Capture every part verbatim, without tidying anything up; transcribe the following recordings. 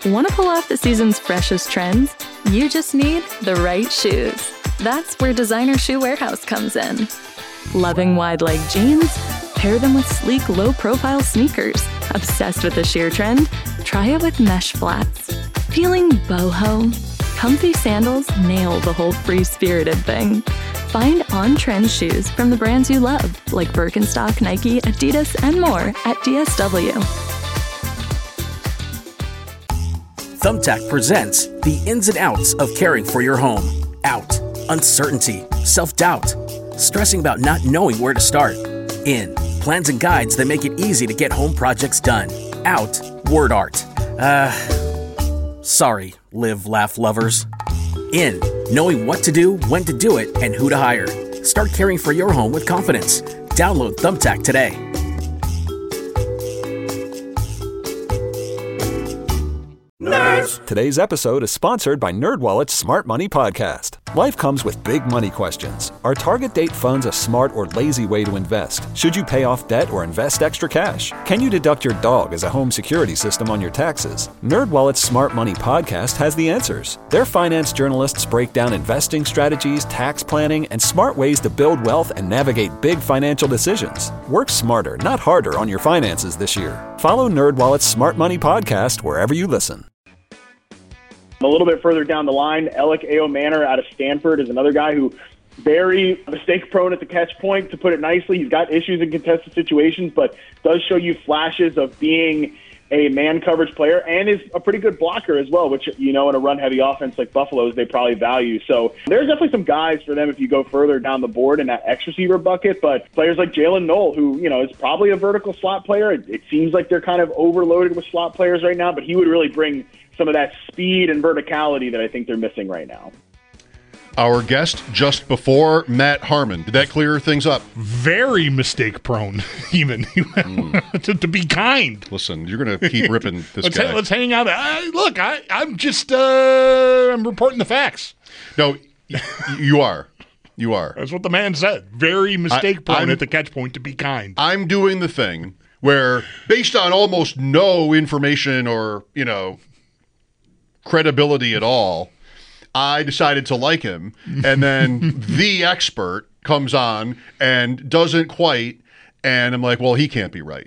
Want to pull off the season's freshest trends? You just need the right shoes. That's where Designer Shoe Warehouse comes in. Loving wide-leg jeans? Pair them with sleek, low-profile sneakers. Obsessed with the sheer trend? Try it with mesh flats. Feeling boho? Comfy sandals nail the whole free-spirited thing. Find on-trend shoes from the brands you love, like Birkenstock, Nike, Adidas, and more at D S W. Thumbtack presents the ins and outs of caring for your home. Out, uncertainty, self-doubt, stressing about not knowing where to start. In, plans and guides that make it easy to get home projects done. Out, word art. Uh, sorry, live, laugh lovers. In, knowing what to do, when to do it, and who to hire. Start caring for your home with confidence. Download Thumbtack today. Nerds! Today's episode is sponsored by NerdWallet's Smart Money Podcast. Life comes with big money questions. Are target date funds a smart or lazy way to invest? Should you pay off debt or invest extra cash? Can you deduct your dog as a home security system on your taxes? NerdWallet's Smart Money Podcast has the answers. Their finance journalists break down investing strategies, tax planning, and smart ways to build wealth and navigate big financial decisions. Work smarter, not harder on your finances this year. Follow NerdWallet's Smart Money Podcast wherever you listen. A little bit further down the line, Alec Ayo-Manor out of Stanford is another guy who very mistake-prone at the catch point, to put it nicely. He's got issues in contested situations, but does show you flashes of being a man coverage player and is a pretty good blocker as well, which, you know, in a run-heavy offense like Buffalo's, they probably value. So there's definitely some guys for them if you go further down the board in that X receiver bucket, but players like Jalen Knoll, who, you know, is probably a vertical slot player. It, it seems like they're kind of overloaded with slot players right now, but he would really bring some of that speed and verticality that I think they're missing right now. Our guest just before, Matt Harmon. Did that clear things up? Very mistake-prone, even, mm. to, to be kind. Listen, you're going to keep ripping this let's guy. Ha- let's hang out. I, look, I, I'm just uh, I'm reporting the facts. No, y- you are. You are. That's what the man said. Very mistake-prone at the catch point to be kind. I'm doing the thing where, based on almost no information or, you know, credibility at all, I decided to like him, and then the expert comes on and doesn't quite, and I'm like, well, he can't be right.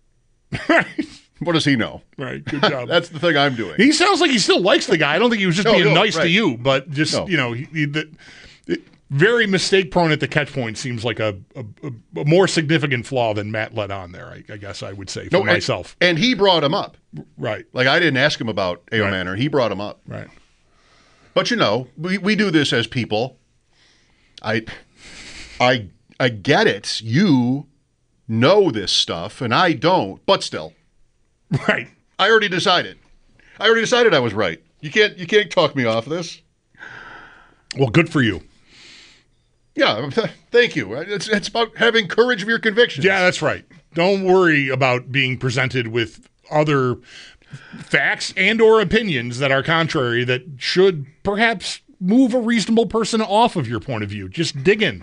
What does he know? Right, good job. That's the thing I'm doing. He sounds like he still likes the guy. I don't think he was just no, being no, nice right. to you, but just, no. you know, he, he, the, it, very mistake-prone at the catch point seems like a, a, a more significant flaw than Matt let on there, I, I guess I would say, for no, and, myself. And he brought him up. Right. Like, I didn't ask him about Ayo-Manor. Right. He brought him up. Right. But, you know, we, we do this as people. I, I, I get it. You know this stuff, and I don't, but still. Right. I already decided. I already decided I was right. You can't, you can't talk me off this. Well, good for you. Yeah, thank you. It's, it's about having courage of your convictions. Yeah, that's right. Don't worry about being presented with other facts and or opinions that are contrary that should perhaps move a reasonable person off of your point of view. Just dig in.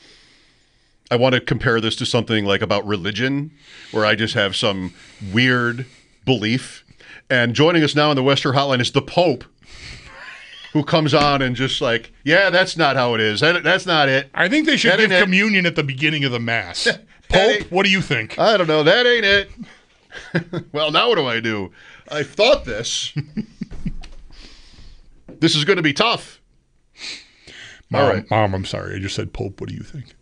I want to compare this to something like about religion, where I just have some weird belief. And joining us now on the Western Hotline is the Pope, who comes on and just like, yeah, that's not how it is. That, that's not it. I think they should that give communion it. at the beginning of the Mass. Pope, what do you think? I don't know. That ain't it. Well, now what do I do? I thought this. This is going to be tough. Mom, All right. Mom, I'm sorry. I just said Pope. What do you think?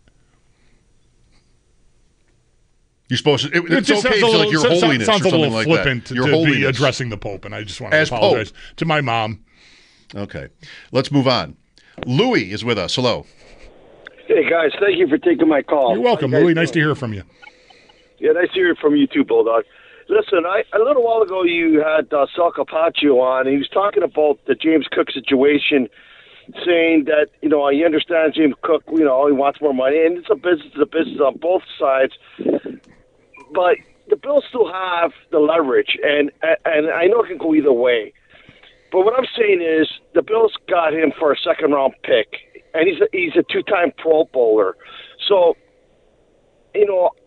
You're supposed to. It, it it's okay to little, like your sounds, holiness sounds or a something little like flippant that. Your to holiness. be addressing the Pope, and I just want to As apologize Pope. to my mom. Okay. Let's move on. Louis is with us. Hello. Hey, guys. Thank you for taking my call. You're welcome, Louis. Nice to hear from you. Yeah, nice to hear from you too, Bulldog. Listen, I, a little while ago you had uh, Sal Capaccio on, and he was talking about the James Cook situation, saying that, you know, he understands James Cook, you know, he wants more money, and it's a business, it's a business on both sides. But the Bills still have the leverage, and and I know it can go either way. But what I'm saying is the Bills got him for a second-round pick, and he's a, he's a two-time Pro Bowler. So, you know,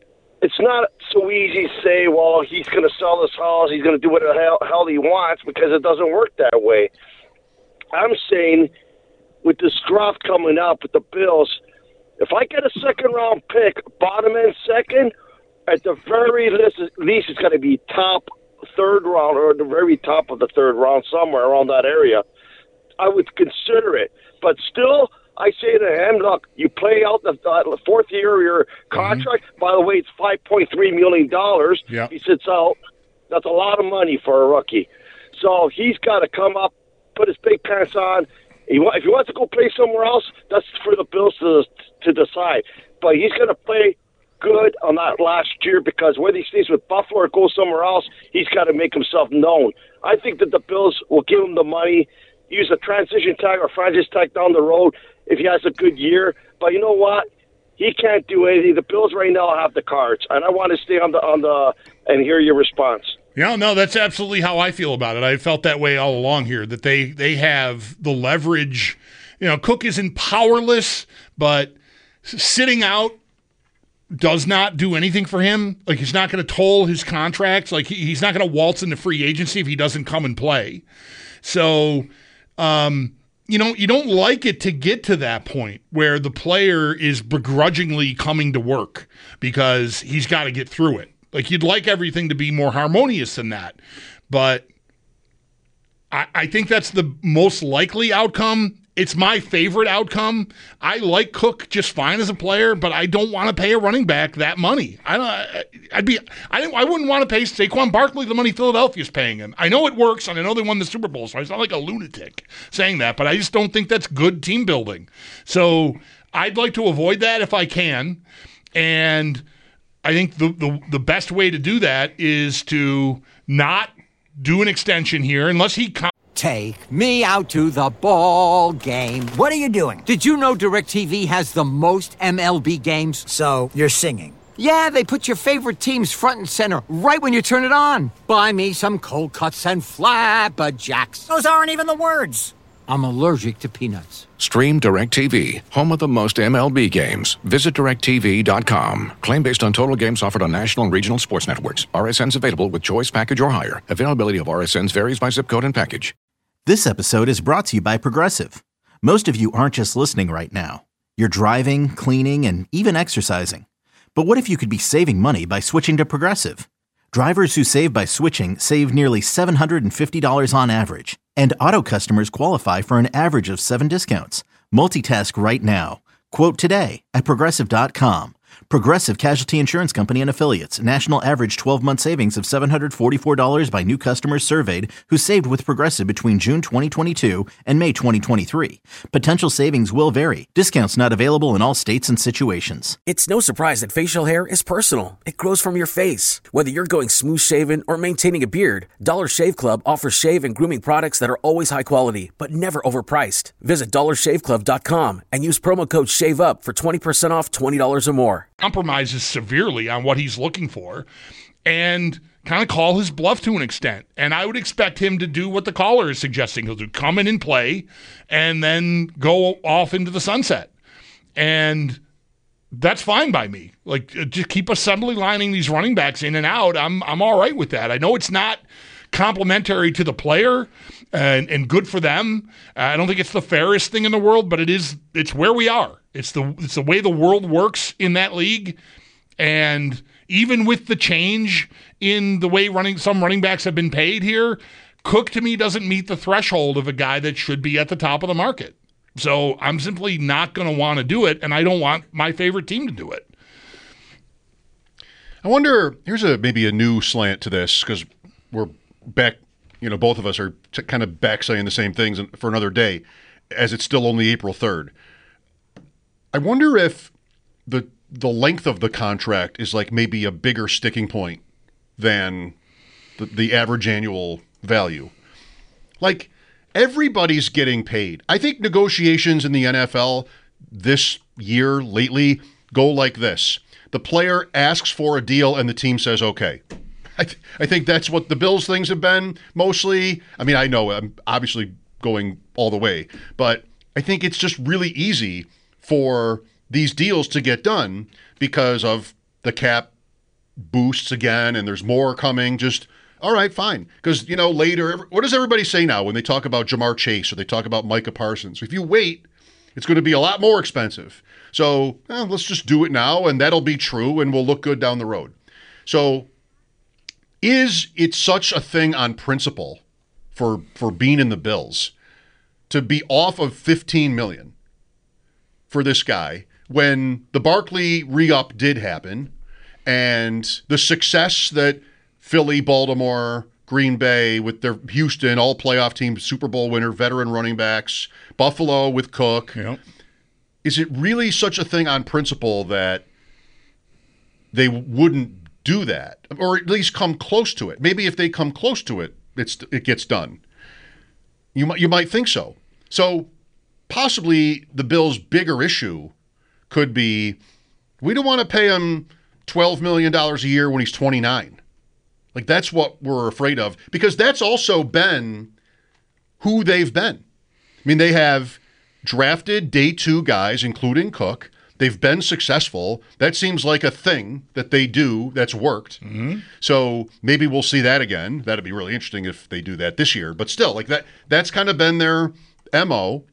it's not so easy to say, well, he's going to sell this house, he's going to do what the hell, hell he wants, because it doesn't work that way. I'm saying with this draft coming up with the Bills, if I get a second-round pick, bottom end second, at the very least, least it's going to be top third round or the very top of the third round, somewhere around that area. I would consider it. But still, I say to him, look, you play out the, the fourth year of your contract. Mm-hmm. By the way, it's five point three million dollars. Yep. He sits out. That's a lot of money for a rookie. So he's got to come up, put his big pants on. He, if he wants to go play somewhere else, that's for the Bills to, to decide. But he's going to play good on that last year, because whether he stays with Buffalo or goes somewhere else, he's got to make himself known. I think that the Bills will give him the money, use a transition tag or franchise tag down the road if he has a good year. But you know what? He can't do anything. The Bills right now have the cards, and I want to stay on the on the and hear your response. Yeah, no, that's absolutely how I feel about it. I felt that way all along here, that they they have the leverage. You know, Cook isn't powerless, but sitting out does not do anything for him. Like, he's not going to toll his contracts. Like, he, he's not going to waltz into free agency if he doesn't come and play. So, um, you know, you don't like it to get to that point where the player is begrudgingly coming to work because he's got to get through it. Like, you'd like everything to be more harmonious than that. But I, I think that's the most likely outcome. It's my favorite outcome. I like Cook just fine as a player, but I don't want to pay a running back that money. I don't. I'd be. I didn't. I wouldn't want to pay Saquon Barkley the money Philadelphia's paying him. I know it works, and I know they won the Super Bowl, so I sound like a lunatic saying that. But I just don't think that's good team building. So I'd like to avoid that if I can, and I think the the, the best way to do that is to not do an extension here unless he. Com- Take me out to the ball game. What are you doing? Did you know DirecTV has the most M L B games? So, you're singing? Yeah, they put your favorite teams front and center right when you turn it on. Buy me some cold cuts and flapjacks. Those aren't even the words. I'm allergic to peanuts. Stream DirecTV, home of the most M L B games. Visit direct t v dot com. Claim based on total games offered on national and regional sports networks. R S Ns available with choice package or higher. Availability of R S Ns varies by zip code and package. This episode is brought to you by Progressive. Most of you aren't just listening right now. You're driving, cleaning, and even exercising. But what if you could be saving money by switching to Progressive? Drivers who save by switching save nearly seven hundred fifty dollars on average. And auto customers qualify for an average of seven discounts. Multitask right now. Quote today at progressive dot com. Progressive Casualty Insurance Company and Affiliates. National average twelve-month savings of seven hundred forty-four dollars by new customers surveyed who saved with Progressive between June twenty twenty-two and May twenty twenty-three. Potential savings will vary. Discounts not available in all states and situations. It's no surprise that facial hair is personal. It grows from your face. Whether you're going smooth shaven or maintaining a beard, Dollar Shave Club offers shave and grooming products that are always high quality, but never overpriced. Visit dollar shave club dot com and use promo code SHAVEUP for twenty percent off twenty dollars or more. Compromises severely on what he's looking for and kind of call his bluff to an extent. And I would expect him to do what the caller is suggesting. He'll do come in and play and then go off into the sunset. And that's fine by me. Like, just keep assembly lining these running backs in and out. I'm I'm all right with that. I know it's not complimentary to the player and, and good for them. I don't think it's the fairest thing in the world, but it is. It's where we are. It's the it's the way the world works in that league. And even with the change in the way running some running backs have been paid here, Cook to me doesn't meet the threshold of a guy that should be at the top of the market. So I'm simply not going to want to do it, and I don't want my favorite team to do it. I wonder, here's a maybe a new slant to this, because we're back, you know, both of us are t- kind of back saying the same things for another day, as it's still only April third. I wonder if the the length of the contract is like maybe a bigger sticking point than the, the average annual value. Like, everybody's getting paid. I think negotiations in the N F L this year, lately, go like this. The player asks for a deal and the team says, okay. I, th- I think that's what the Bills things have been mostly. I mean, I know I'm obviously going all the way, but I think it's just really easy for these deals to get done because of the cap boosts again and there's more coming, just, all right, fine. Because, you know, later, what does everybody say now when they talk about Jamar Chase or they talk about Micah Parsons? If you wait, it's going to be a lot more expensive. So eh, let's just do it now, and that'll be true, and we'll look good down the road. So is it such a thing on principle for for being in the Bills to be off of fifteen million dollars for this guy when the Barkley re-up did happen and the success that Philly, Baltimore, Green Bay with their Houston, all playoff teams, Super Bowl winner, veteran running backs, Buffalo with Cook. Yep. Is it really such a thing on principle that they wouldn't do that, or at least come close to it? Maybe if they come close to it, it's it gets done. You might you might think so. So possibly the Bills' bigger issue could be we don't want to pay him twelve million dollars a year when he's twenty-nine. Like, that's what we're afraid of, because that's also been who they've been. I mean, they have drafted day two guys, including Cook. They've been successful. That seems like a thing that they do that's worked. Mm-hmm. So maybe we'll see that again. That'd be really interesting if they do that this year. But still, like that, that's kind of been their M O.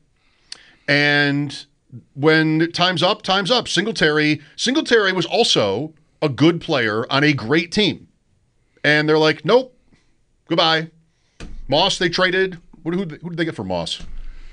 And when time's up, time's up. Singletary, Singletary was also a good player on a great team. And they're like, nope, goodbye. Moss, they traded. What, who, who did they get for Moss?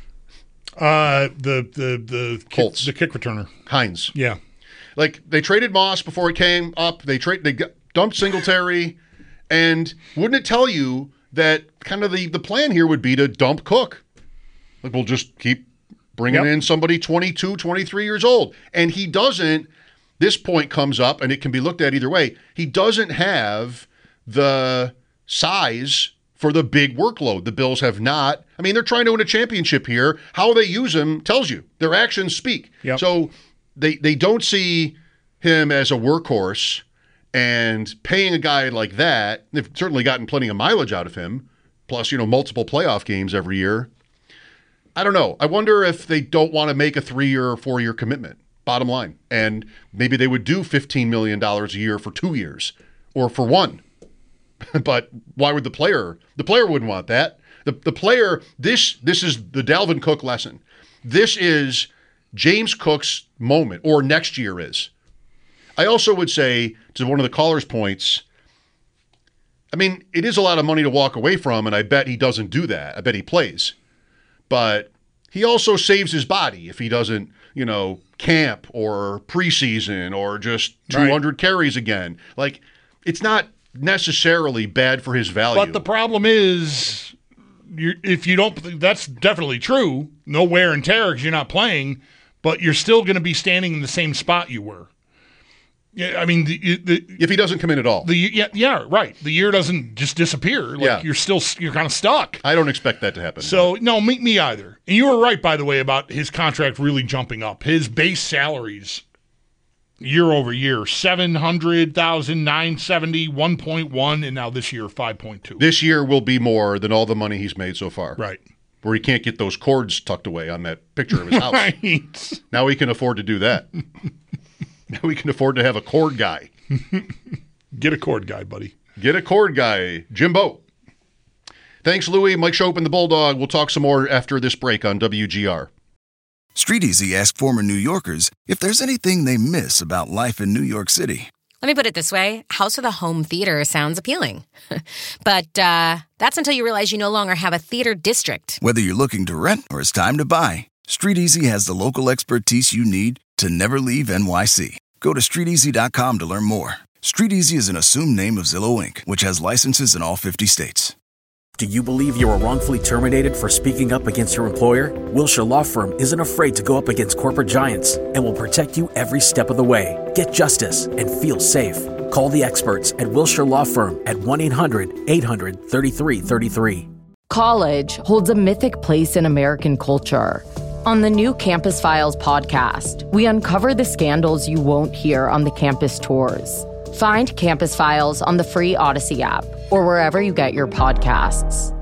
Uh, the the the Colts, kick, the kick returner, Hines. Yeah, like they traded Moss before he came up. They trade they got, dumped Singletary, and wouldn't it tell you that kind of the the plan here would be to dump Cook? Like, we'll just keep bringing yep. in somebody twenty-two, twenty-three years old, and he doesn't. This point comes up, and it can be looked at either way. He doesn't have the size for the big workload. The Bills have not. I mean, they're trying to win a championship here. How they use him tells you. Their actions speak. Yep. So they they don't see him as a workhorse, and paying a guy like that, they've certainly gotten plenty of mileage out of him, plus, you know, multiple playoff games every year. I don't know. I wonder if they don't want to make a three-year or four-year commitment, bottom line. And maybe they would do fifteen million dollars a year for two years or for one. But why would the player? The player wouldn't want that. The the player, this this is the Dalvin Cook lesson. This is James Cook's moment, or next year is. I also would say, to one of the caller's points, I mean, it is a lot of money to walk away from, and I bet he doesn't do that. I bet he plays. But he also saves his body if he doesn't, you know, camp or preseason or just two hundred right. carries again. Like, it's not necessarily bad for his value. But the problem is, you're, if you don't, that's definitely true. No wear and tear because you're not playing, but you're still going to be standing in the same spot you were. Yeah, I mean, the, the, if he doesn't come in at all, the yeah, yeah, right. The year doesn't just disappear. Like, yeah. you're still you're kind of stuck. I don't expect that to happen. So no, me, me either. And you were right, by the way, about his contract really jumping up. His base salaries year over year, seven hundred thousand, nine seventy, one point one, and now this year, five point two. This year will be more than all the money he's made so far. Right. Where he can't get those cords tucked away on that picture of his house. Right. Now he can afford to do that. Now we can afford to have a cord guy. Get a cord guy, buddy. Get a cord guy. Jimbo. Thanks, Louie. Mike Shope and the Bulldog. We'll talk some more after this break on W G R. StreetEasy asked former New Yorkers if there's anything they miss about life in New York City. Let me put it this way. House with a home theater sounds appealing. But uh, that's until you realize you no longer have a theater district. Whether you're looking to rent or it's time to buy, StreetEasy has the local expertise you need to never leave N Y C. Go to street easy dot com to learn more. StreetEasy is an assumed name of Zillow Incorporated, which has licenses in all fifty states. Do you believe you were wrongfully terminated for speaking up against your employer? Wilshire Law Firm isn't afraid to go up against corporate giants and will protect you every step of the way. Get justice and feel safe. Call the experts at Wilshire Law Firm at one eight hundred eight hundred thirty-three thirty-three. College holds a mythic place in American culture. On the new Campus Files podcast, we uncover the scandals you won't hear on the campus tours. Find Campus Files on the free Odyssey app or wherever you get your podcasts.